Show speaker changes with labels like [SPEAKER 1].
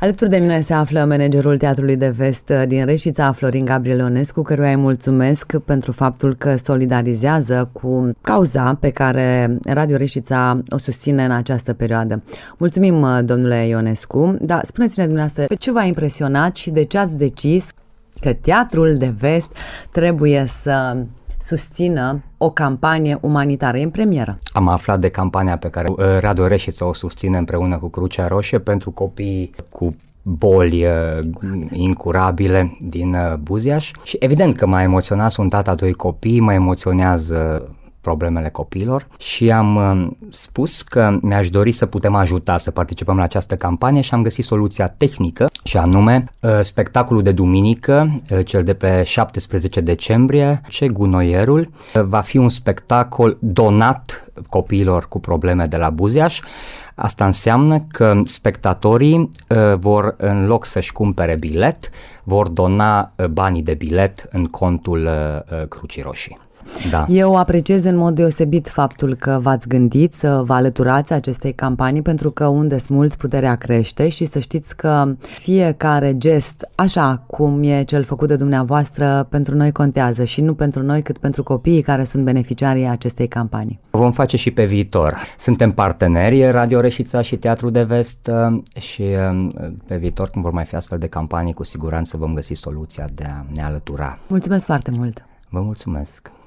[SPEAKER 1] Alături de mine se află managerul Teatrului de Vest din Reșița, Florin Gabriel Ionescu, căruia îi mulțumesc pentru faptul că solidarizează cu cauza pe care Radio Reșița o susține în această perioadă. Mulțumim, domnule Ionescu, dar spuneți-ne dumneavoastră pe ce v-a impresionat și de ce ați decis că Teatrul de Vest trebuie să susțină o campanie umanitară în premieră.
[SPEAKER 2] Am aflat de campania pe care Radio Reșița o susține împreună cu Crucea Roșie pentru copii cu boli incurabile din Buziaș și evident că m-a emoționat, sunt tata doi copii, mă emoționează problemele copiilor și am spus că mi-aș dori să putem ajuta să participăm la această campanie și am găsit soluția tehnică și anume spectacolul de duminică, cel de pe 17 decembrie, Ce Gunoierul, va fi un spectacol donat copiilor cu probleme de la Buziaș. Asta înseamnă că spectatorii vor, în loc să-și cumpere bilet, vor dona banii de bilet în contul Crucii Roșii. Da.
[SPEAKER 1] Eu apreciez în mod deosebit faptul că v-ați gândit să vă alăturați acestei campanii, pentru că unde-s mulți, puterea crește și să știți că fiecare gest, așa cum e cel făcut de dumneavoastră, pentru noi contează și nu pentru noi, cât pentru copiii care sunt beneficiarii acestei campanii.
[SPEAKER 2] Vom face și pe viitor. Suntem parteneri, Radio Reșița și Teatrul de Vest și pe viitor, când vor mai fi astfel de campanii, cu siguranță vom găsi soluția de a ne alătura.
[SPEAKER 1] Mulțumesc foarte mult!
[SPEAKER 2] Vă mulțumesc!